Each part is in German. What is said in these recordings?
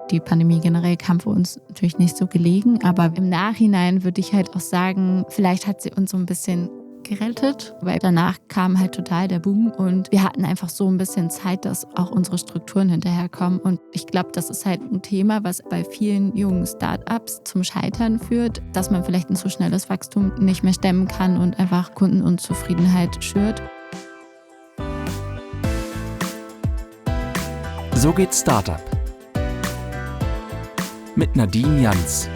Die Pandemie generell kam für uns natürlich nicht so gelegen, aber im Nachhinein würde ich halt auch sagen, vielleicht hat sie uns so ein bisschen gerettet, weil danach kam halt total der Boom und wir hatten einfach so ein bisschen Zeit, dass auch unsere Strukturen hinterherkommen. Und ich glaube, das ist halt ein Thema, was bei vielen jungen Startups zum Scheitern führt, dass man vielleicht ein zu schnelles Wachstum nicht mehr stemmen kann und einfach Kundenunzufriedenheit schürt. So geht Startup. Mit Nadine Janz.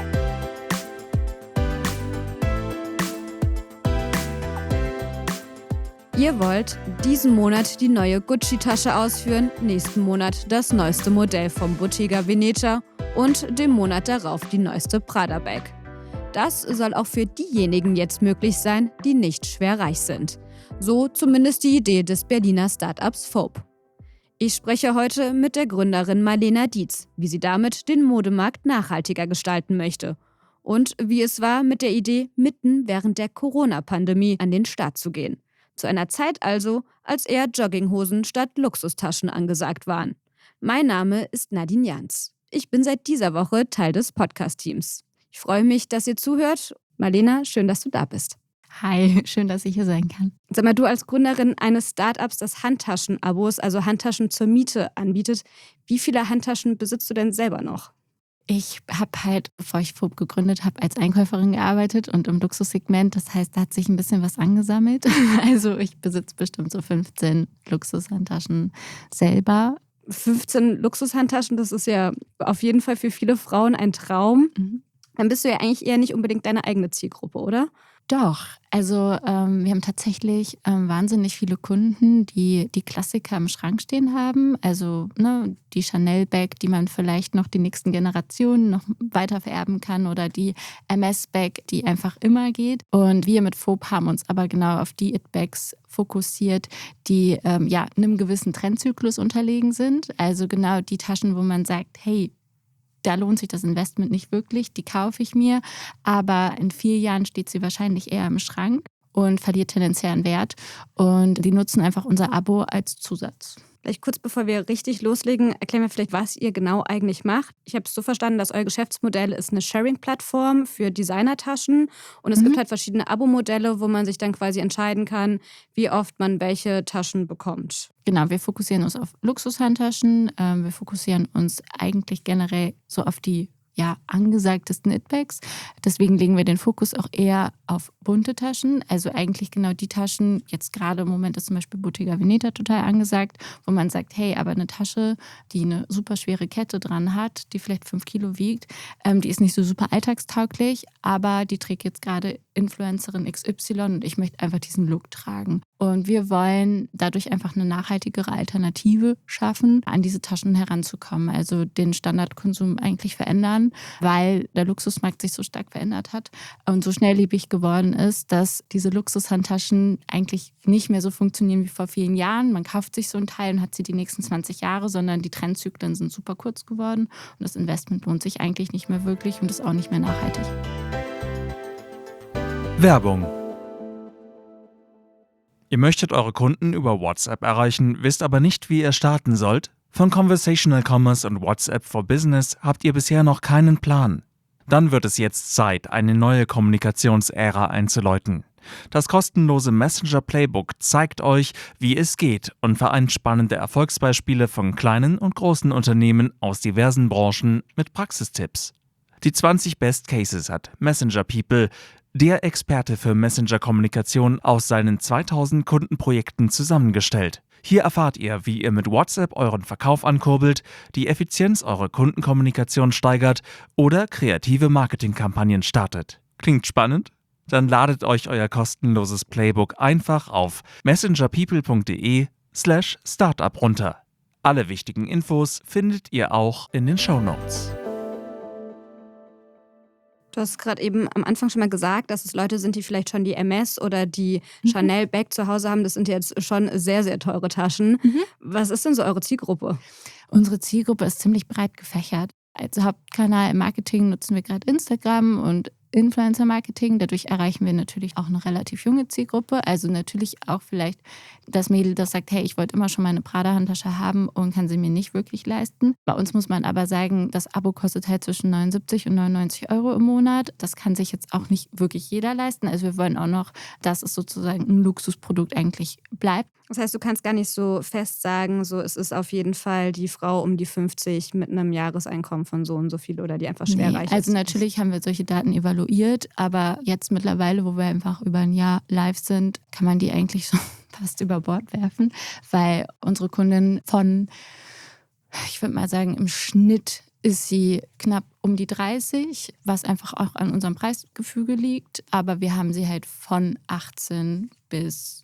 Ihr wollt diesen Monat die neue Gucci-Tasche ausführen, nächsten Monat das neueste Modell vom Bottega Veneta und dem Monat darauf die neueste Prada-Bag. Das soll auch für diejenigen jetzt möglich sein, die nicht schwer reich sind. So zumindest die Idee des Berliner Startups Fope. Ich spreche heute mit der Gründerin Marlena Dietz, wie sie damit den Modemarkt nachhaltiger gestalten möchte. Und wie es war, mit der Idee mitten während der Corona-Pandemie an den Start zu gehen. Zu einer Zeit also, als eher Jogginghosen statt Luxustaschen angesagt waren. Mein Name ist Nadine Janz. Ich bin seit dieser Woche Teil des Podcast-Teams. Ich freue mich, dass ihr zuhört. Marlena, schön, dass du da bist. Hi, schön, dass ich hier sein kann. Sag mal, du als Gründerin eines Startups, das Handtaschen-Abos, also Handtaschen zur Miete anbietet, wie viele Handtaschen besitzt du denn selber noch? Ich habe halt, bevor ich Fope gegründet habe, als Einkäuferin gearbeitet und im Luxussegment. Das heißt, da hat sich ein bisschen was angesammelt. Also ich besitze bestimmt so 15 Luxushandtaschen selber. 15 Luxushandtaschen, das ist ja auf jeden Fall für viele Frauen ein Traum. Dann bist du ja eigentlich eher nicht unbedingt deine eigene Zielgruppe, oder? Doch, also wir haben tatsächlich wahnsinnig viele Kunden, die die Klassiker im Schrank stehen haben. Also die Chanel-Bag, die man vielleicht noch die nächsten Generationen noch weiter vererben kann oder die MS-Bag, die einfach immer geht. Und wir mit Fope haben uns aber genau auf die It-Bags fokussiert, die einem gewissen Trendzyklus unterlegen sind. Also genau die Taschen, wo man sagt, hey, da lohnt sich das Investment nicht wirklich, die kaufe ich mir, aber in 4 Jahren steht sie wahrscheinlich eher im Schrank und verliert tendenziell an Wert und die nutzen einfach unser Abo als Zusatz. Vielleicht kurz bevor wir richtig loslegen, erklären wir vielleicht, was ihr genau eigentlich macht. Ich habe es so verstanden, dass euer Geschäftsmodell ist eine Sharing-Plattform für Designertaschen und es gibt halt verschiedene Abo-Modelle, wo man sich dann quasi entscheiden kann, wie oft man welche Taschen bekommt. Genau, wir fokussieren uns auf Luxushandtaschen, wir fokussieren uns eigentlich generell so auf die angesagtesten It-Bags. Deswegen legen wir den Fokus auch eher auf bunte Taschen. Also eigentlich genau die Taschen, jetzt gerade im Moment ist zum Beispiel Bottega Veneta total angesagt, wo man sagt, hey, aber eine Tasche, die eine super schwere Kette dran hat, die vielleicht 5 Kilo wiegt, die ist nicht so super alltagstauglich, aber die trägt jetzt gerade Influencerin XY und ich möchte einfach diesen Look tragen. Und wir wollen dadurch einfach eine nachhaltigere Alternative schaffen, an diese Taschen heranzukommen. Also den Standardkonsum eigentlich verändern, weil der Luxusmarkt sich so stark verändert hat und so schnelllebig geworden ist, dass diese Luxushandtaschen eigentlich nicht mehr so funktionieren wie vor vielen Jahren. Man kauft sich so ein Teil und hat sie die nächsten 20 Jahre, sondern die Trendzyklen sind super kurz geworden und das Investment lohnt sich eigentlich nicht mehr wirklich und ist auch nicht mehr nachhaltig. Werbung. Ihr möchtet eure Kunden über WhatsApp erreichen, wisst aber nicht, wie ihr starten sollt? Von Conversational Commerce und WhatsApp for Business habt ihr bisher noch keinen Plan? Dann wird es jetzt Zeit, eine neue Kommunikationsära einzuläuten. Das kostenlose Messenger Playbook zeigt euch, wie es geht und vereint spannende Erfolgsbeispiele von kleinen und großen Unternehmen aus diversen Branchen mit Praxistipps. Die 20 Best Cases hat Messenger People, der Experte für Messenger-Kommunikation, aus seinen 2000 Kundenprojekten zusammengestellt. Hier erfahrt ihr, wie ihr mit WhatsApp euren Verkauf ankurbelt, die Effizienz eurer Kundenkommunikation steigert oder kreative Marketingkampagnen startet. Klingt spannend? Dann ladet euch euer kostenloses Playbook einfach auf messengerpeople.de/startup runter. Alle wichtigen Infos findet ihr auch in den Shownotes. Du hast gerade eben am Anfang schon mal gesagt, dass es Leute sind, die vielleicht schon die MS oder die Chanel-Bag zu Hause haben. Das sind jetzt schon sehr, sehr teure Taschen. Was ist denn so eure Zielgruppe? Unsere Zielgruppe ist ziemlich breit gefächert. Als Hauptkanal im Marketing nutzen wir gerade Instagram und Influencer-Marketing. Dadurch erreichen wir natürlich auch eine relativ junge Zielgruppe. Also natürlich auch vielleicht das Mädel, das sagt, hey, ich wollte immer schon meine Prada-Handtasche haben und kann sie mir nicht wirklich leisten. Bei uns muss man aber sagen, das Abo kostet halt zwischen 79 und 99 Euro im Monat. Das kann sich jetzt auch nicht wirklich jeder leisten. Also wir wollen auch noch, dass es sozusagen ein Luxusprodukt eigentlich bleibt. Das heißt, du kannst gar nicht so fest sagen, so es ist auf jeden Fall die Frau um die 50 mit einem Jahreseinkommen von so und so viel oder die einfach schwer reich ist. Also natürlich haben wir solche Daten evaluiert, aber jetzt mittlerweile, wo wir einfach über ein Jahr live sind, kann man die eigentlich schon fast über Bord werfen, weil unsere Kundin ich würde mal sagen, im Schnitt ist sie knapp um die 30, was einfach auch an unserem Preisgefüge liegt. Aber wir haben sie halt von 18 bis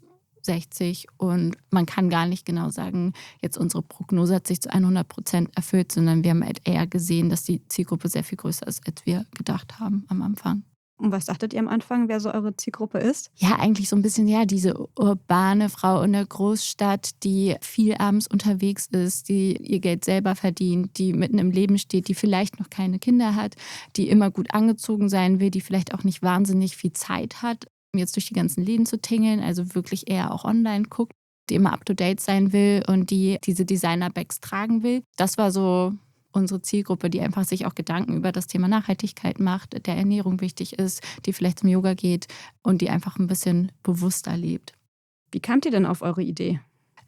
60 und man kann gar nicht genau sagen, jetzt unsere Prognose hat sich zu 100% erfüllt, sondern wir haben halt eher gesehen, dass die Zielgruppe sehr viel größer ist, als wir gedacht haben am Anfang. Und was dachtet ihr am Anfang, wer so eure Zielgruppe ist? Ja, eigentlich so ein bisschen, ja, diese urbane Frau in der Großstadt, die viel abends unterwegs ist, die ihr Geld selber verdient, die mitten im Leben steht, die vielleicht noch keine Kinder hat, die immer gut angezogen sein will, die vielleicht auch nicht wahnsinnig viel Zeit hat, jetzt durch die ganzen Läden zu tingeln, also wirklich eher auch online guckt, die immer up-to-date sein will und die diese Designer-Bags tragen will. Das war so unsere Zielgruppe, die einfach sich auch Gedanken über das Thema Nachhaltigkeit macht, der Ernährung wichtig ist, die vielleicht zum Yoga geht und die einfach ein bisschen bewusster lebt. Wie kamt ihr denn auf eure Idee?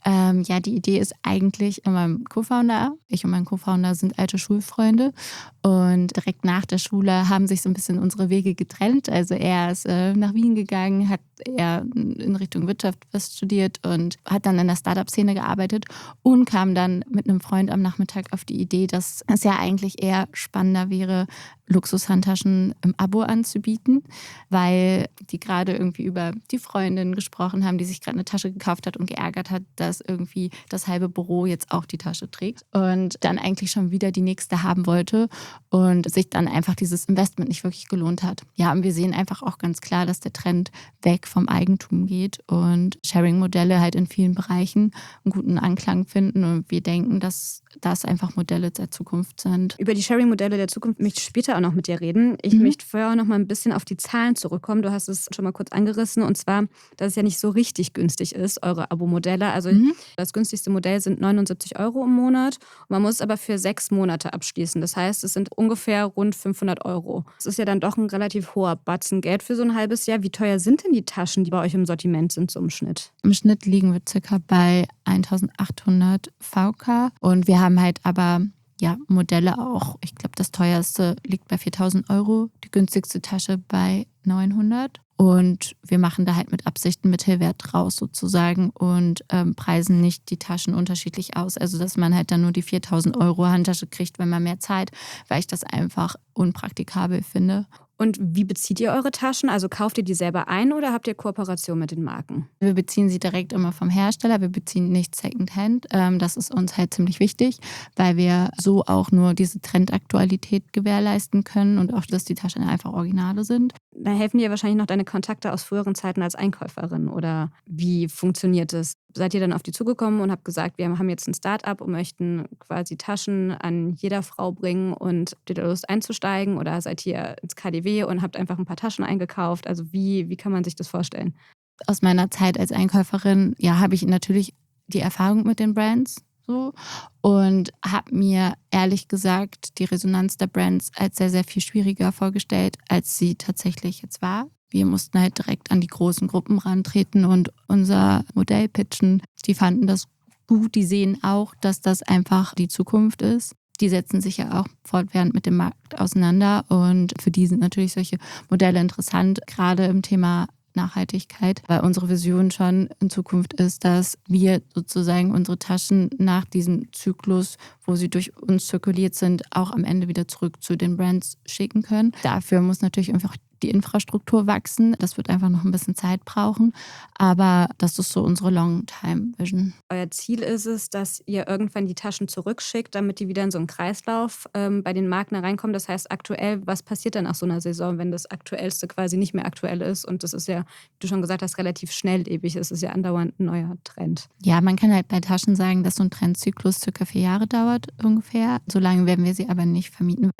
Ja, die Idee ist eigentlich in meinem Co-Founder. Ich und mein Co-Founder sind alte Schulfreunde und direkt nach der Schule haben sich so ein bisschen unsere Wege getrennt. Also er ist nach Wien gegangen, hat eher in Richtung Wirtschaft was studiert und hat dann in der Startup-Szene gearbeitet und kam dann mit einem Freund am Nachmittag auf die Idee, dass es ja eigentlich eher spannender wäre, Luxushandtaschen im Abo anzubieten, weil die gerade irgendwie über die Freundin gesprochen haben, die sich gerade eine Tasche gekauft hat und geärgert hat, dass irgendwie das halbe Büro jetzt auch die Tasche trägt und dann eigentlich schon wieder die nächste haben wollte und sich dann einfach dieses Investment nicht wirklich gelohnt hat. Ja, und wir sehen einfach auch ganz klar, dass der Trend weg vom Eigentum geht und Sharing-Modelle halt in vielen Bereichen einen guten Anklang finden und wir denken, dass das einfach Modelle der Zukunft sind. Über die Sharing-Modelle der Zukunft möchte ich später auch noch mit dir reden. Ich möchte vorher noch mal ein bisschen auf die Zahlen zurückkommen. Du hast es schon mal kurz angerissen und zwar, dass es ja nicht so richtig günstig ist, eure Abo-Modelle. Also das günstigste Modell sind 79 Euro im Monat. Man muss aber für 6 Monate abschließen. Das heißt, es sind ungefähr rund 500 Euro. Das ist ja dann doch ein relativ hoher Batzen Geld für so ein halbes Jahr. Wie teuer sind denn die Taschen, die bei euch im Sortiment sind, so im Schnitt? Im Schnitt liegen wir circa bei 1800 VK und wir haben halt aber Modelle auch. Ich glaube, das teuerste liegt bei 4000 Euro, die günstigste Tasche bei 900. Und wir machen da halt mit Absicht einen Mittelwert raus sozusagen und preisen nicht die Taschen unterschiedlich aus. Also dass man halt dann nur die 4000 Euro Handtasche kriegt, wenn man mehr zahlt, weil ich das einfach unpraktikabel finde. Und wie bezieht ihr eure Taschen? Also kauft ihr die selber ein oder habt ihr Kooperation mit den Marken? Wir beziehen sie direkt immer vom Hersteller, wir beziehen nicht Secondhand. Das ist uns halt ziemlich wichtig, weil wir so auch nur diese Trendaktualität gewährleisten können und auch, dass die Taschen einfach Originale sind. Da helfen dir wahrscheinlich noch deine Kontakte aus früheren Zeiten als Einkäuferin oder wie funktioniert es? Seid ihr dann auf die zugekommen und habt gesagt, wir haben jetzt ein Start-up und möchten quasi Taschen an jeder Frau bringen und habt ihr da Lust einzusteigen oder seid ihr ins KDW und habt einfach ein paar Taschen eingekauft? Also wie kann man sich das vorstellen? Aus meiner Zeit als Einkäuferin, habe ich natürlich die Erfahrung mit den Brands so und habe mir ehrlich gesagt die Resonanz der Brands als sehr, sehr viel schwieriger vorgestellt, als sie tatsächlich jetzt war. Wir mussten halt direkt an die großen Gruppen rantreten und unser Modell pitchen. Die fanden das gut, die sehen auch, dass das einfach die Zukunft ist. Die setzen sich ja auch fortwährend mit dem Markt auseinander und für die sind natürlich solche Modelle interessant, gerade im Thema Nachhaltigkeit, weil unsere Vision schon in Zukunft ist, dass wir sozusagen unsere Taschen nach diesem Zyklus, wo sie durch uns zirkuliert sind, auch am Ende wieder zurück zu den Brands schicken können. Dafür muss natürlich einfach die Infrastruktur wachsen. Das wird einfach noch ein bisschen Zeit brauchen, aber das ist so unsere Long-Time-Vision. Euer Ziel ist es, dass ihr irgendwann die Taschen zurückschickt, damit die wieder in so einen Kreislauf bei den Marken reinkommen. Das heißt, aktuell, was passiert dann nach so einer Saison, wenn das Aktuellste quasi nicht mehr aktuell ist? Und das ist ja, wie du schon gesagt hast, relativ schnelllebig. Es ist ja andauernd ein neuer Trend. Ja, man kann halt bei Taschen sagen, dass so ein Trendzyklus circa 4 Jahre dauert ungefähr. So lange werden wir sie aber nicht vermieten. Ich habe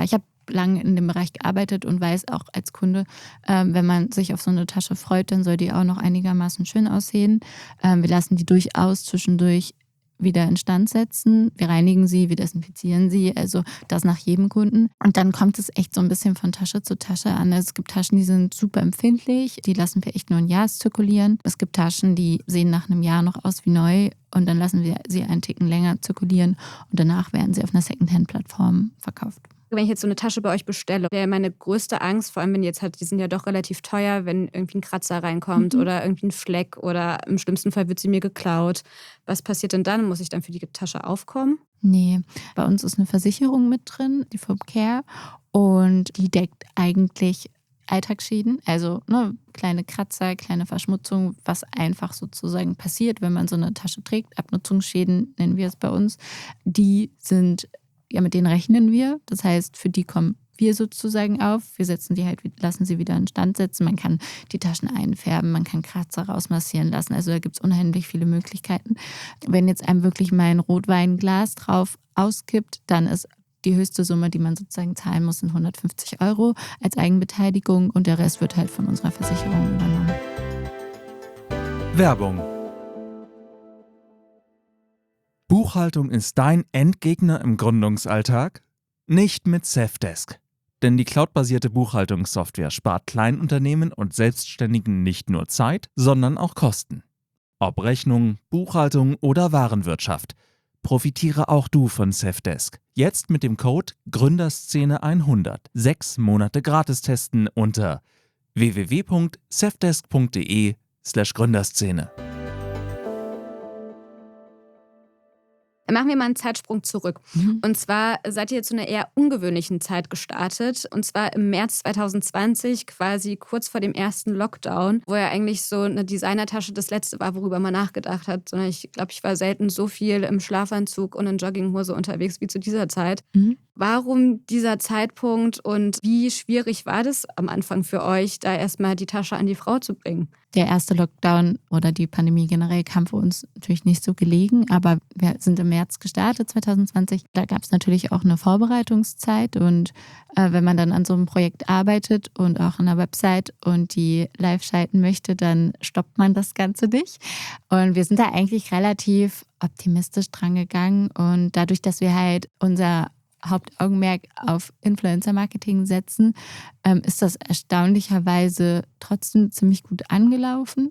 lange in dem Bereich gearbeitet und weiß auch als Kunde, wenn man sich auf so eine Tasche freut, dann soll die auch noch einigermaßen schön aussehen. Wir lassen die durchaus zwischendurch wieder instand setzen. Wir reinigen sie, wir desinfizieren sie, also das nach jedem Kunden. Und dann kommt es echt so ein bisschen von Tasche zu Tasche an. Also es gibt Taschen, die sind super empfindlich, die lassen wir echt nur ein Jahr zirkulieren. Es gibt Taschen, die sehen nach einem Jahr noch aus wie neu und dann lassen wir sie einen Ticken länger zirkulieren und danach werden sie auf einer Secondhand-Plattform verkauft. Wenn ich jetzt so eine Tasche bei euch bestelle, wäre meine größte Angst, vor allem wenn jetzt halt, die sind ja doch relativ teuer, wenn irgendwie ein Kratzer reinkommt oder irgendwie ein Fleck oder im schlimmsten Fall wird sie mir geklaut. Was passiert denn dann? Muss ich dann für die Tasche aufkommen? Nee, bei uns ist eine Versicherung mit drin, die Care, und die deckt eigentlich Alltagsschäden, also kleine Kratzer, kleine Verschmutzung, was einfach sozusagen passiert, wenn man so eine Tasche trägt. Abnutzungsschäden nennen wir es bei uns. Die sind, ja, mit denen rechnen wir. Das heißt, für die kommen wir sozusagen auf. Wir setzen die halt, lassen sie wieder in Stand setzen. Man kann die Taschen einfärben, man kann Kratzer rausmassieren lassen. Also da gibt es unheimlich viele Möglichkeiten. Wenn jetzt einem wirklich mal ein Rotweinglas drauf auskippt, dann ist die höchste Summe, die man sozusagen zahlen muss, sind 150 € als Eigenbeteiligung und der Rest wird halt von unserer Versicherung übernommen. Werbung. Buchhaltung ist dein Endgegner im Gründungsalltag? Nicht mit Safdesk. Denn die cloudbasierte Buchhaltungssoftware spart Kleinunternehmen und Selbstständigen nicht nur Zeit, sondern auch Kosten. Ob Rechnung, Buchhaltung oder Warenwirtschaft. Profitiere auch du von Safdesk. Jetzt mit dem Code Gründerszene100. 6 Monate gratis testen unter www.safdesk.de/Gründerszene. Machen wir mal einen Zeitsprung zurück. Und zwar seid ihr zu einer eher ungewöhnlichen Zeit gestartet. Und zwar im März 2020, quasi kurz vor dem ersten Lockdown, wo ja eigentlich so eine Designertasche das Letzte war, worüber man nachgedacht hat. Sondern ich glaube, ich war selten so viel im Schlafanzug und in Jogginghose unterwegs wie zu dieser Zeit. Warum dieser Zeitpunkt und wie schwierig war das am Anfang für euch, da erstmal die Tasche an die Frau zu bringen? Der erste Lockdown oder die Pandemie generell kam für uns natürlich nicht so gelegen, aber wir sind im März gestartet, 2020. Da gab es natürlich auch eine Vorbereitungszeit und wenn man dann an so einem Projekt arbeitet und auch an der Website und die live schalten möchte, dann stoppt man das Ganze nicht. Und wir sind da eigentlich relativ optimistisch dran gegangen und dadurch, dass wir halt unser Hauptaugenmerk auf Influencer-Marketing setzen, ist das erstaunlicherweise trotzdem ziemlich gut angelaufen.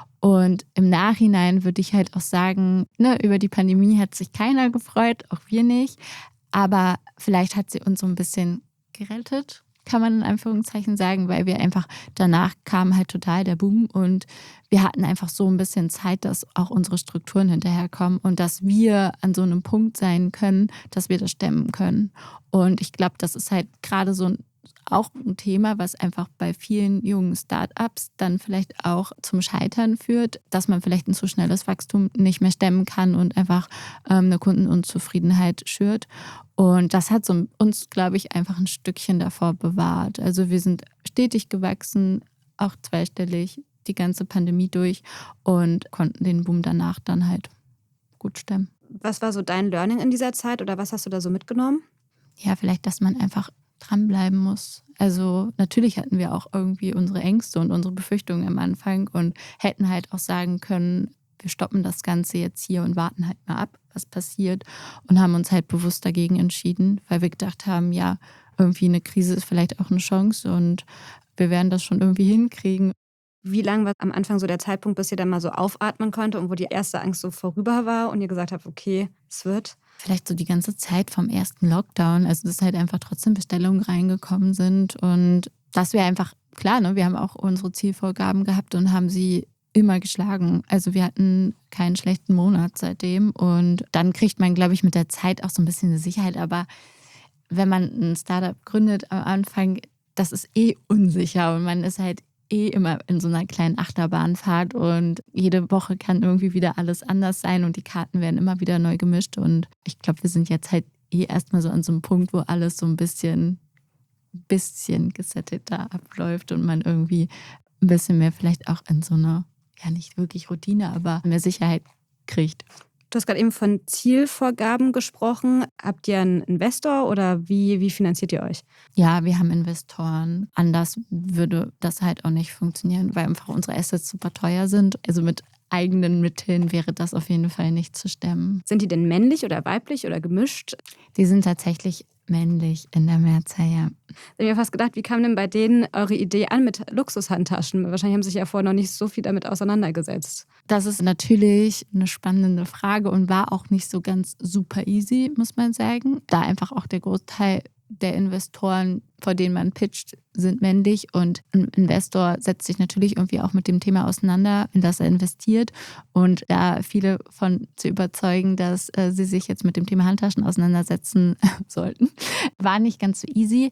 Und im Nachhinein würde ich halt auch sagen, über die Pandemie hat sich keiner gefreut, auch wir nicht. Aber vielleicht hat sie uns so ein bisschen gerettet, kann man in Anführungszeichen sagen, weil wir einfach, danach kam halt total der Boom und wir hatten einfach so ein bisschen Zeit, dass auch unsere Strukturen hinterherkommen und dass wir an so einem Punkt sein können, dass wir das stemmen können. Und ich glaube, das ist halt gerade so auch ein Thema, was einfach bei vielen jungen Startups dann vielleicht auch zum Scheitern führt, dass man vielleicht ein zu schnelles Wachstum nicht mehr stemmen kann und einfach eine Kundenunzufriedenheit schürt. Und das hat uns, glaube ich, einfach ein Stückchen davor bewahrt. Also wir sind stetig gewachsen, auch zweistellig, die ganze Pandemie durch und konnten den Boom danach dann halt gut stemmen. Was war so dein Learning in dieser Zeit oder was hast du da so mitgenommen? Ja, vielleicht, dass man einfach dranbleiben muss. Also natürlich hatten wir auch irgendwie unsere Ängste und unsere Befürchtungen am Anfang und hätten halt auch sagen können, wir stoppen das Ganze jetzt hier und warten halt mal ab, was passiert und haben uns halt bewusst dagegen entschieden, weil wir gedacht haben, ja, irgendwie eine Krise ist vielleicht auch eine Chance und wir werden das schon irgendwie hinkriegen. Wie lang war am Anfang so der Zeitpunkt, bis ihr dann mal so aufatmen konnte und wo die erste Angst so vorüber war und ihr gesagt habt, okay, es wird? Vielleicht so die ganze Zeit vom ersten Lockdown, also dass halt einfach trotzdem Bestellungen reingekommen sind und dass wir einfach, klar, wir haben auch unsere Zielvorgaben gehabt und haben sie immer geschlagen. Also wir hatten keinen schlechten Monat seitdem und dann kriegt man, glaube ich, mit der Zeit auch so ein bisschen eine Sicherheit, aber wenn man ein Startup gründet am Anfang, das ist unsicher und man ist halt immer in so einer kleinen Achterbahnfahrt und jede Woche kann irgendwie wieder alles anders sein und die Karten werden immer wieder neu gemischt und ich glaube, wir sind jetzt halt erstmal so an so einem Punkt, wo alles so ein bisschen gesetteter abläuft und man irgendwie ein bisschen mehr vielleicht auch in so eine, ja nicht wirklich Routine, aber mehr Sicherheit kriegt. Du hast gerade eben von Zielvorgaben gesprochen. Habt ihr einen Investor oder wie finanziert ihr euch? Ja, wir haben Investoren. Anders würde das halt auch nicht funktionieren, weil einfach unsere Assets super teuer sind. Also mit eigenen Mitteln wäre das auf jeden Fall nicht zu stemmen. Sind die denn männlich oder weiblich oder gemischt? Die sind tatsächlich männlich in der Mehrzahl, ja. Ich habe mir fast gedacht, wie kam denn bei denen eure Idee an mit Luxushandtaschen? Wahrscheinlich haben sich ja vorher noch nicht so viel damit auseinandergesetzt. Das ist natürlich eine spannende Frage und war auch nicht so ganz super easy, muss man sagen. Da einfach auch der Großteil der Investoren, vor denen man pitcht, sind männlich und ein Investor setzt sich natürlich irgendwie auch mit dem Thema auseinander, in das er investiert. Und da viele von zu überzeugen, dass sie sich jetzt mit dem Thema Handtaschen auseinandersetzen sollten, war nicht ganz so easy.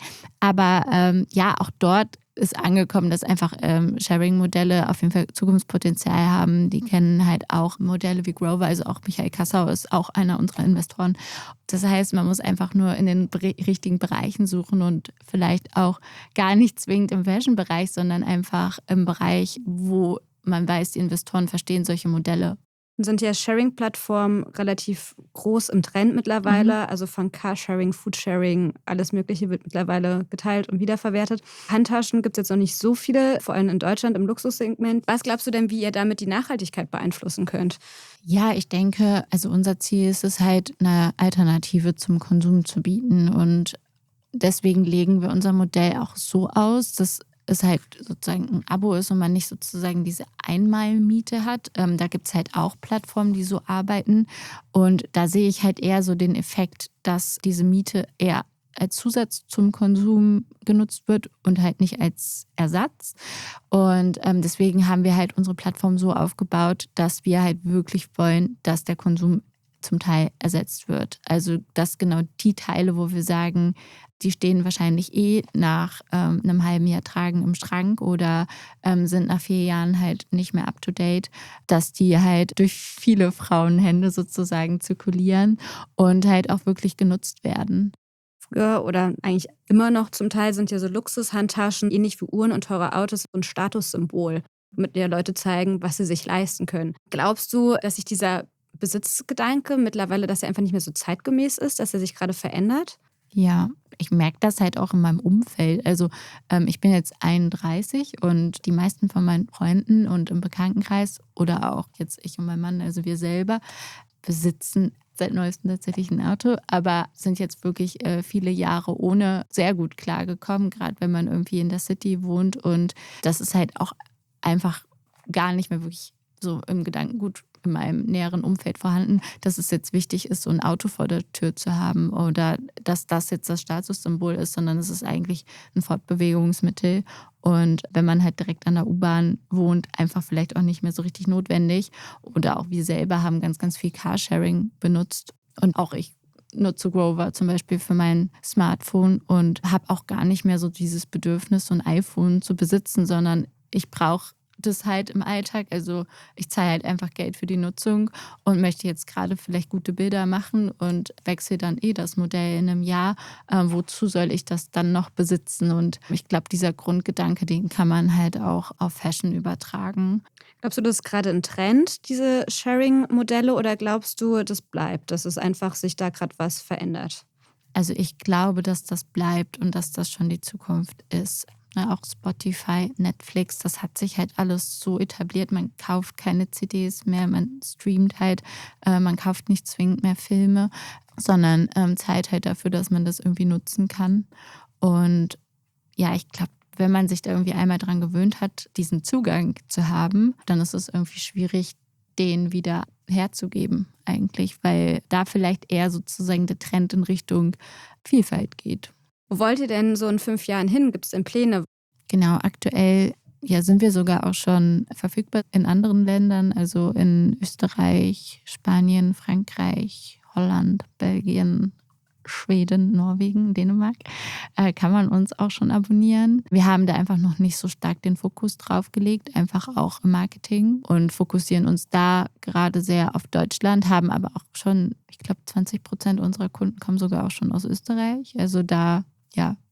Aber ja, auch dort ist angekommen, dass einfach Sharing-Modelle auf jeden Fall Zukunftspotenzial haben. Die kennen halt auch Modelle wie Grover, also auch Michael Kassau ist auch einer unserer Investoren. Das heißt, man muss einfach nur in den richtigen Bereichen suchen und vielleicht auch gar nicht zwingend im Fashion-Bereich, sondern einfach im Bereich, wo man weiß, die Investoren verstehen solche Modelle. Sind ja Sharing-Plattformen relativ groß im Trend mittlerweile. Also von Carsharing, Foodsharing, alles Mögliche wird mittlerweile geteilt und wiederverwertet. Handtaschen gibt es jetzt noch nicht so viele, vor allem in Deutschland im Luxussegment. Was glaubst du denn, wie ihr damit die Nachhaltigkeit beeinflussen könnt? Ja, ich denke, also unser Ziel ist es halt, eine Alternative zum Konsum zu bieten. Und deswegen legen wir unser Modell auch so aus, dass es halt sozusagen ein Abo ist und man nicht sozusagen diese Einmalmiete hat. Da gibt es halt auch Plattformen, die so arbeiten. Und da sehe ich halt eher so den Effekt, dass diese Miete eher als Zusatz zum Konsum genutzt wird und halt nicht als Ersatz. Und deswegen haben wir halt unsere Plattform so aufgebaut, dass wir halt wirklich wollen, dass der Konsum zum Teil ersetzt wird. Also dass genau die Teile, wo wir sagen, die stehen wahrscheinlich nach einem halben Jahr tragen im Schrank oder sind nach 4 Jahren halt nicht mehr up to date, dass die halt durch viele Frauenhände sozusagen zirkulieren und halt auch wirklich genutzt werden. Früher oder eigentlich immer noch zum Teil sind ja so Luxushandtaschen, ähnlich wie Uhren und teure Autos, so ein Statussymbol, mit der Leute zeigen, was sie sich leisten können. Glaubst du, dass sich dieser Besitzgedanke mittlerweile, dass er einfach nicht mehr so zeitgemäß ist, dass er sich gerade verändert? Ja, ich merke das halt auch in meinem Umfeld. Also ich bin jetzt 31 und die meisten von meinen Freunden und im Bekanntenkreis oder auch jetzt ich und mein Mann, also wir selber, besitzen seit neuestem tatsächlich ein Auto, aber sind jetzt wirklich viele Jahre ohne sehr gut klargekommen, gerade wenn man irgendwie in der City wohnt. Und das ist halt auch einfach gar nicht mehr wirklich so im Gedankengut in meinem näheren Umfeld vorhanden, dass es jetzt wichtig ist, so ein Auto vor der Tür zu haben oder dass das jetzt das Statussymbol ist, sondern es ist eigentlich ein Fortbewegungsmittel. Und wenn man halt direkt an der U-Bahn wohnt, einfach vielleicht auch nicht mehr so richtig notwendig. Oder auch wir selber haben ganz, ganz viel Carsharing benutzt. Und auch ich nutze Grover zum Beispiel für mein Smartphone und habe auch gar nicht mehr so dieses Bedürfnis, so ein iPhone zu besitzen, sondern ich brauche das halt im Alltag. Also ich zahle halt einfach Geld für die Nutzung und möchte jetzt gerade vielleicht gute Bilder machen und wechsle dann das Modell in einem Jahr. Wozu soll ich das dann noch besitzen? Und ich glaube, dieser Grundgedanke, den kann man halt auch auf Fashion übertragen. Glaubst du, das ist gerade ein Trend, diese Sharing-Modelle, oder glaubst du, das bleibt, dass es einfach sich da gerade was verändert? Also ich glaube, dass das bleibt und dass das schon die Zukunft ist. Ne, auch Spotify, Netflix, das hat sich halt alles so etabliert. Man kauft keine CDs mehr, man streamt halt, man kauft nicht zwingend mehr Filme, sondern zahlt halt dafür, dass man das irgendwie nutzen kann. Und ja, ich glaube, wenn man sich da irgendwie einmal dran gewöhnt hat, diesen Zugang zu haben, dann ist es irgendwie schwierig, den wieder herzugeben eigentlich, weil da vielleicht eher sozusagen der Trend in Richtung Vielfalt geht. Wo wollt ihr denn so in 5 Jahren hin? Gibt es denn Pläne? Genau, aktuell sind wir sogar auch schon verfügbar in anderen Ländern, also in Österreich, Spanien, Frankreich, Holland, Belgien, Schweden, Norwegen, Dänemark, kann man uns auch schon abonnieren. Wir haben da einfach noch nicht so stark den Fokus drauf gelegt, einfach auch im Marketing und fokussieren uns da gerade sehr auf Deutschland, haben aber auch schon, ich glaube 20% unserer Kunden kommen sogar auch schon aus Österreich. Also da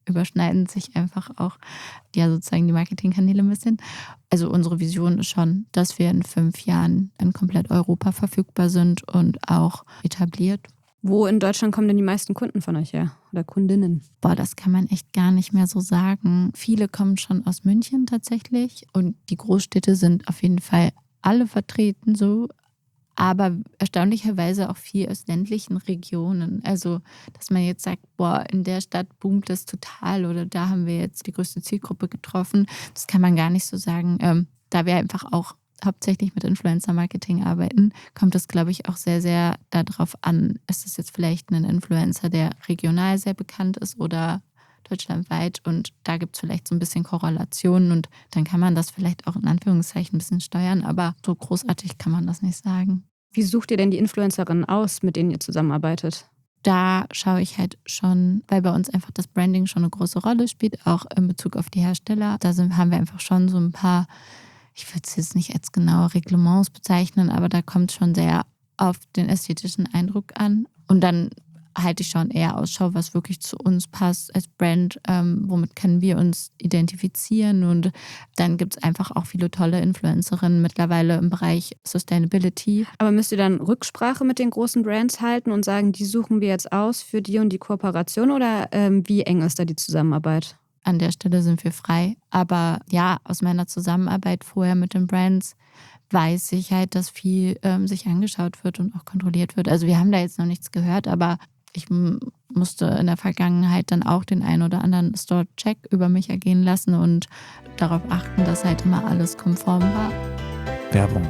überschneiden sich einfach auch sozusagen die Marketingkanäle ein bisschen. Also unsere Vision ist schon, dass wir in 5 Jahren in komplett Europa verfügbar sind und auch etabliert. Wo in Deutschland kommen denn die meisten Kunden von euch her oder Kundinnen? Das kann man echt gar nicht mehr so sagen. Viele kommen schon aus München tatsächlich und die Großstädte sind auf jeden Fall alle vertreten so. Aber erstaunlicherweise auch viel aus ländlichen Regionen. Also, dass man jetzt sagt, in der Stadt boomt das total oder da haben wir jetzt die größte Zielgruppe getroffen. Das kann man gar nicht so sagen. Da wir einfach auch hauptsächlich mit Influencer-Marketing arbeiten, kommt es, glaube ich, auch sehr, sehr darauf an, ist es jetzt vielleicht ein Influencer, der regional sehr bekannt ist oder deutschlandweit, und da gibt es vielleicht so ein bisschen Korrelationen und dann kann man das vielleicht auch in Anführungszeichen ein bisschen steuern, aber so großartig kann man das nicht sagen. Wie sucht ihr denn die Influencerinnen aus, mit denen ihr zusammenarbeitet? Da schaue ich halt schon, weil bei uns einfach das Branding schon eine große Rolle spielt, auch in Bezug auf die Hersteller. Haben wir einfach schon so ein paar, ich würde es jetzt nicht als genaue Reglements bezeichnen, aber da kommt es schon sehr auf den ästhetischen Eindruck an. Und dann halte ich schon eher Ausschau, was wirklich zu uns passt als Brand, womit können wir uns identifizieren. Und dann gibt es einfach auch viele tolle Influencerinnen mittlerweile im Bereich Sustainability. Aber müsst ihr dann Rücksprache mit den großen Brands halten und sagen, die suchen wir jetzt aus für die und die Kooperation, oder wie eng ist da die Zusammenarbeit? An der Stelle sind wir frei. Aber ja, aus meiner Zusammenarbeit vorher mit den Brands weiß ich halt, dass viel sich angeschaut wird und auch kontrolliert wird. Also wir haben da jetzt noch nichts gehört, aber ich musste in der Vergangenheit dann auch den einen oder anderen Store-Check über mich ergehen lassen und darauf achten, dass halt immer alles konform war. Werbung.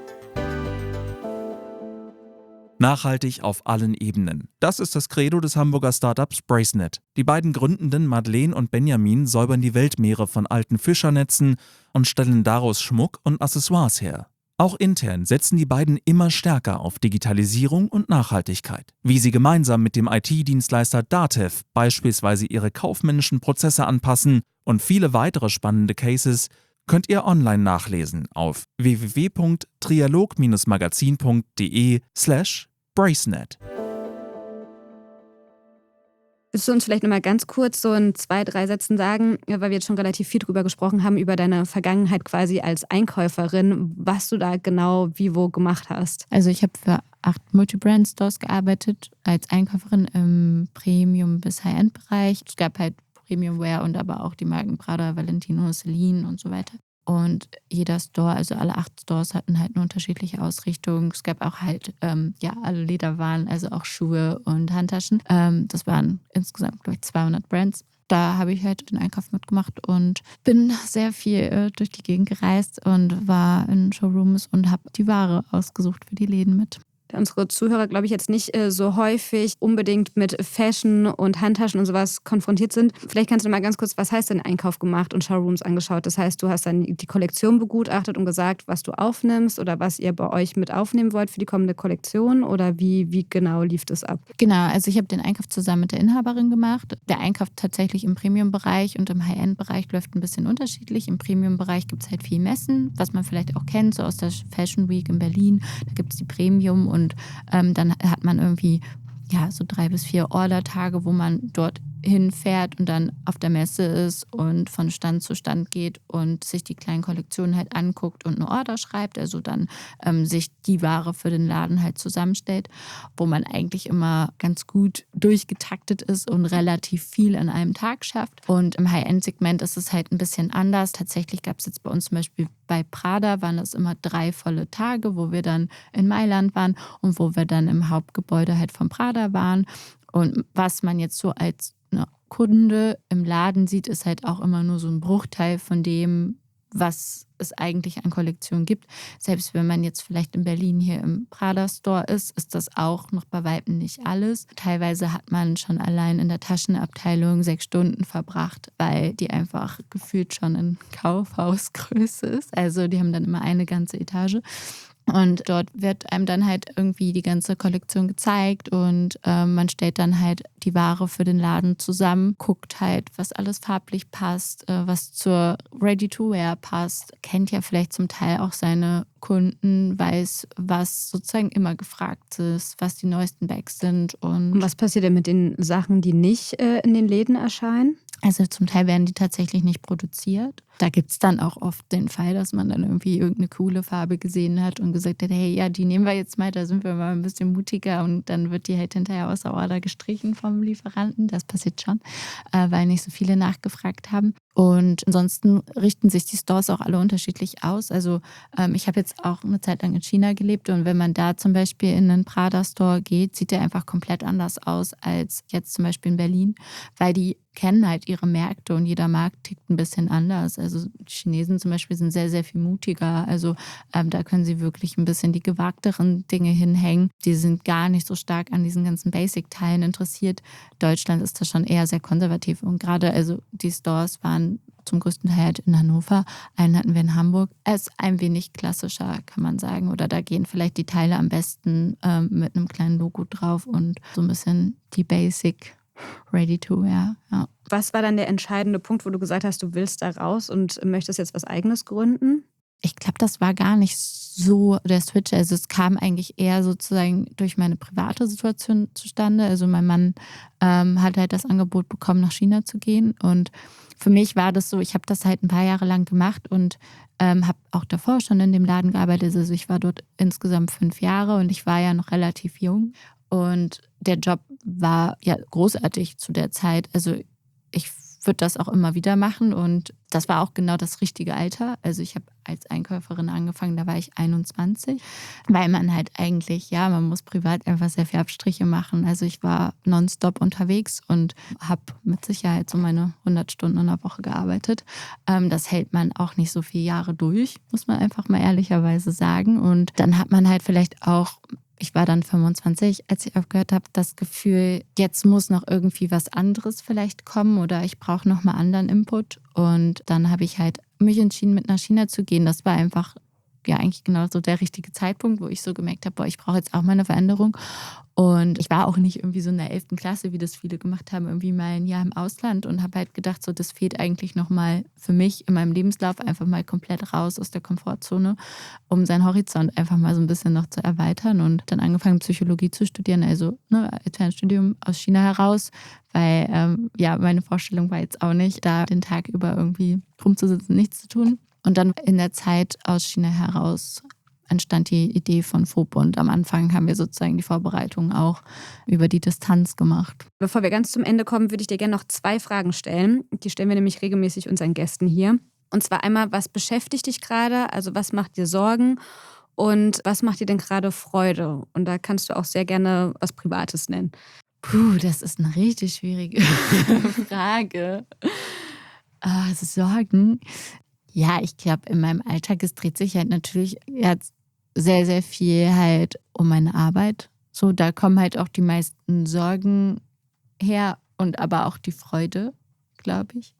Nachhaltig auf allen Ebenen. Das ist das Credo des Hamburger Startups Bracenet. Die beiden Gründenden Madeleine und Benjamin säubern die Weltmeere von alten Fischernetzen und stellen daraus Schmuck und Accessoires her. Auch intern setzen die beiden immer stärker auf Digitalisierung und Nachhaltigkeit. Wie sie gemeinsam mit dem IT-Dienstleister Datev beispielsweise ihre kaufmännischen Prozesse anpassen und viele weitere spannende Cases könnt ihr online nachlesen auf www.trialog-magazin.de/Bracenet. Willst du uns vielleicht nochmal ganz kurz so in 2, 3 Sätzen sagen, weil wir jetzt schon relativ viel drüber gesprochen haben, über deine Vergangenheit quasi als Einkäuferin, was du da genau wie wo gemacht hast? Also ich habe für 8 Multibrand-Stores gearbeitet, als Einkäuferin im Premium- bis High-End-Bereich. Es gab halt Premium-Wear und aber auch die Marken Prada, Valentino, Celine und so weiter. Und jeder Store, also alle 8 Stores hatten halt eine unterschiedliche Ausrichtung. Es gab auch halt alle Lederwaren, also auch Schuhe und Handtaschen. Das waren insgesamt, glaube ich, 200 Brands. Da habe ich halt den Einkauf mitgemacht und bin sehr viel durch die Gegend gereist und war in Showrooms und habe die Ware ausgesucht für die Läden mit. Da unsere Zuhörer, glaube ich, jetzt nicht so häufig unbedingt mit Fashion und Handtaschen und sowas konfrontiert sind. Vielleicht kannst du mal ganz kurz, was heißt denn Einkauf gemacht und Showrooms angeschaut? Das heißt, du hast dann die Kollektion begutachtet und gesagt, was du aufnimmst oder was ihr bei euch mit aufnehmen wollt für die kommende Kollektion, oder wie genau lief das ab? Genau, also ich habe den Einkauf zusammen mit der Inhaberin gemacht. Der Einkauf tatsächlich im Premium-Bereich und im High-End-Bereich läuft ein bisschen unterschiedlich. Im Premium-Bereich gibt es halt viel Messen, was man vielleicht auch kennt, so aus der Fashion Week in Berlin. Da gibt es die Premium und dann hat man irgendwie so 3 bis 4 Ordertage, wo man dort hinfährt und dann auf der Messe ist und von Stand zu Stand geht und sich die kleinen Kollektionen halt anguckt und eine Order schreibt, also dann sich die Ware für den Laden halt zusammenstellt, wo man eigentlich immer ganz gut durchgetaktet ist und relativ viel an einem Tag schafft. Und im High-End-Segment ist es halt ein bisschen anders. Tatsächlich gab es jetzt bei uns zum Beispiel bei Prada, waren das immer 3 volle Tage, wo wir dann in Mailand waren und wo wir dann im Hauptgebäude halt von Prada waren. Und was man jetzt so als Kunde im Laden sieht, ist halt auch immer nur so ein Bruchteil von dem, was es eigentlich an Kollektionen gibt. Selbst wenn man jetzt vielleicht in Berlin hier im Prada-Store ist, ist das auch noch bei weitem nicht alles. Teilweise hat man schon allein in der Taschenabteilung 6 Stunden verbracht, weil die einfach gefühlt schon in Kaufhausgröße ist. Also die haben dann immer eine ganze Etage. Und dort wird einem dann halt irgendwie die ganze Kollektion gezeigt und man stellt dann halt die Ware für den Laden zusammen, guckt halt, was alles farblich passt, was zur Ready-to-Wear passt, kennt ja vielleicht zum Teil auch seine Kunden, weiß, was sozusagen immer gefragt ist, was die neuesten Bags sind. Und was passiert denn mit den Sachen, die nicht in den Läden erscheinen? Also zum Teil werden die tatsächlich nicht produziert. Da gibt es dann auch oft den Fall, dass man dann irgendwie irgendeine coole Farbe gesehen hat und gesagt hat, hey, ja, die nehmen wir jetzt mal, da sind wir mal ein bisschen mutiger und dann wird die halt hinterher außer Order gestrichen vom Lieferanten. Das passiert schon, weil nicht so viele nachgefragt haben. Und ansonsten richten sich die Stores auch alle unterschiedlich aus. Also ich habe jetzt auch eine Zeit lang in China gelebt und wenn man da zum Beispiel in einen Prada-Store geht, sieht der einfach komplett anders aus als jetzt zum Beispiel in Berlin, weil die kennen halt ihre Märkte und jeder Markt tickt ein bisschen anders. Also die Chinesen zum Beispiel sind sehr, sehr viel mutiger. Also da können sie wirklich ein bisschen die gewagteren Dinge hinhängen. Die sind gar nicht so stark an diesen ganzen Basic-Teilen interessiert. Deutschland ist da schon eher sehr konservativ und gerade also die Stores waren zum größten Teil halt in Hannover. Einen hatten wir in Hamburg. Es ist ein wenig klassischer, kann man sagen. Oder da gehen vielleicht die Teile am besten mit einem kleinen Logo drauf und so ein bisschen die Basic ready to wear. Ja. Was war dann der entscheidende Punkt, wo du gesagt hast, du willst da raus und möchtest jetzt was Eigenes gründen? Ich glaube, das war gar nicht so der Switch. Also es kam eigentlich eher sozusagen durch meine private Situation zustande. Also mein Mann hat halt das Angebot bekommen, nach China zu gehen. Und für mich war das so, ich habe das halt ein paar Jahre lang gemacht und habe auch davor schon in dem Laden gearbeitet. Also ich war dort insgesamt 5 Jahre und ich war ja noch relativ jung. Und der Job war ja großartig zu der Zeit. Also ich würde das auch immer wieder machen und das war auch genau das richtige Alter. Also ich habe als Einkäuferin angefangen, da war ich 21, weil man halt eigentlich, ja, man muss privat einfach sehr viel Abstriche machen. Also ich war nonstop unterwegs und habe mit Sicherheit so meine 100 Stunden in der Woche gearbeitet. Das hält man auch nicht so viele Jahre durch, muss man einfach mal ehrlicherweise sagen. Und dann hat man halt vielleicht auch, ich war dann 25, als ich aufgehört habe, das Gefühl, jetzt muss noch irgendwie was anderes vielleicht kommen oder ich brauche nochmal anderen Input. Und dann habe ich halt mich entschieden, mit nach China zu gehen. Das war einfach ja eigentlich genau so der richtige Zeitpunkt, wo ich so gemerkt habe, boah, ich brauche jetzt auch mal eine Veränderung. Und ich war auch nicht irgendwie so in der 11. Klasse, wie das viele gemacht haben, irgendwie mal ein Jahr im Ausland und habe halt gedacht, so das fehlt eigentlich nochmal für mich in meinem Lebenslauf, einfach mal komplett raus aus der Komfortzone, um seinen Horizont einfach mal so ein bisschen noch zu erweitern und dann angefangen Psychologie zu studieren, also als Fernstudium aus China heraus, weil ja, meine Vorstellung war jetzt auch nicht, da den Tag über irgendwie rumzusitzen, nichts zu tun. Und dann in der Zeit aus China heraus entstand die Idee von FOB und am Anfang haben wir sozusagen die Vorbereitung auch über die Distanz gemacht. Bevor wir ganz zum Ende kommen, würde ich dir gerne noch 2 Fragen stellen. Die stellen wir nämlich regelmäßig unseren Gästen hier. Und zwar einmal, was beschäftigt dich gerade? Also was macht dir Sorgen? Und was macht dir denn gerade Freude? Und da kannst du auch sehr gerne was Privates nennen. Das ist eine richtig schwierige Frage. Also Sorgen. Ja, ich glaube, in meinem Alltag, es dreht sich halt natürlich jetzt sehr, sehr viel halt um meine Arbeit. So, da kommen halt auch die meisten Sorgen her und aber auch die Freude, glaube ich.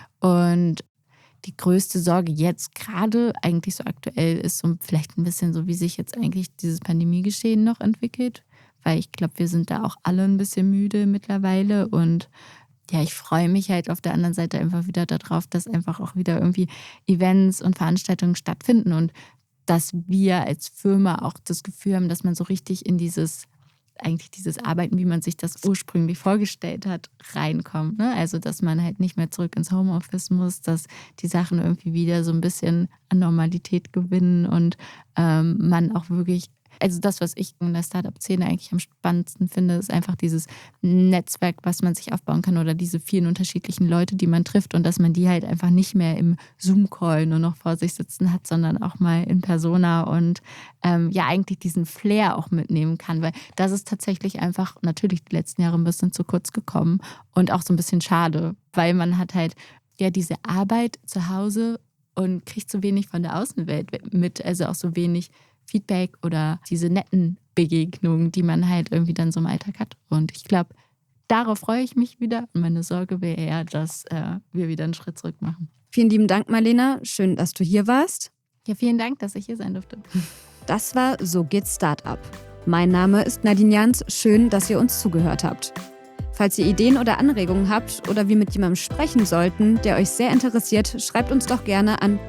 Und die größte Sorge jetzt gerade, eigentlich so aktuell, ist so vielleicht ein bisschen so, wie sich jetzt eigentlich dieses Pandemiegeschehen noch entwickelt. Weil ich glaube, wir sind da auch alle ein bisschen müde mittlerweile und ja, ich freue mich halt auf der anderen Seite einfach wieder darauf, dass einfach auch wieder irgendwie Events und Veranstaltungen stattfinden und dass wir als Firma auch das Gefühl haben, dass man so richtig in dieses Arbeiten, wie man sich das ursprünglich vorgestellt hat, reinkommt. Ne? Also, dass man halt nicht mehr zurück ins Homeoffice muss, dass die Sachen irgendwie wieder so ein bisschen an Normalität gewinnen und man auch wirklich. Also das, was ich in der Startup-Szene eigentlich am spannendsten finde, ist einfach dieses Netzwerk, was man sich aufbauen kann oder diese vielen unterschiedlichen Leute, die man trifft und dass man die halt einfach nicht mehr im Zoom-Call nur noch vor sich sitzen hat, sondern auch mal in Persona und ja eigentlich diesen Flair auch mitnehmen kann, weil das ist tatsächlich einfach natürlich die letzten Jahre ein bisschen zu kurz gekommen und auch so ein bisschen schade, weil man hat halt ja diese Arbeit zu Hause und kriegt so wenig von der Außenwelt mit, also auch so wenig Feedback oder diese netten Begegnungen, die man halt irgendwie dann so im Alltag hat. Und ich glaube, darauf freue ich mich wieder. Und meine Sorge wäre eher, dass wir wieder einen Schritt zurück machen. Vielen lieben Dank, Marlena. Schön, dass du hier warst. Ja, vielen Dank, dass ich hier sein durfte. Das war So geht's Startup. Mein Name ist Nadine Jans. Schön, dass ihr uns zugehört habt. Falls ihr Ideen oder Anregungen habt oder wir mit jemandem sprechen sollten, der euch sehr interessiert, schreibt uns doch gerne an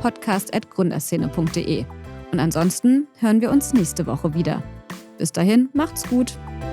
podcast@gründerszene.de. Und ansonsten hören wir uns nächste Woche wieder. Bis dahin, macht's gut.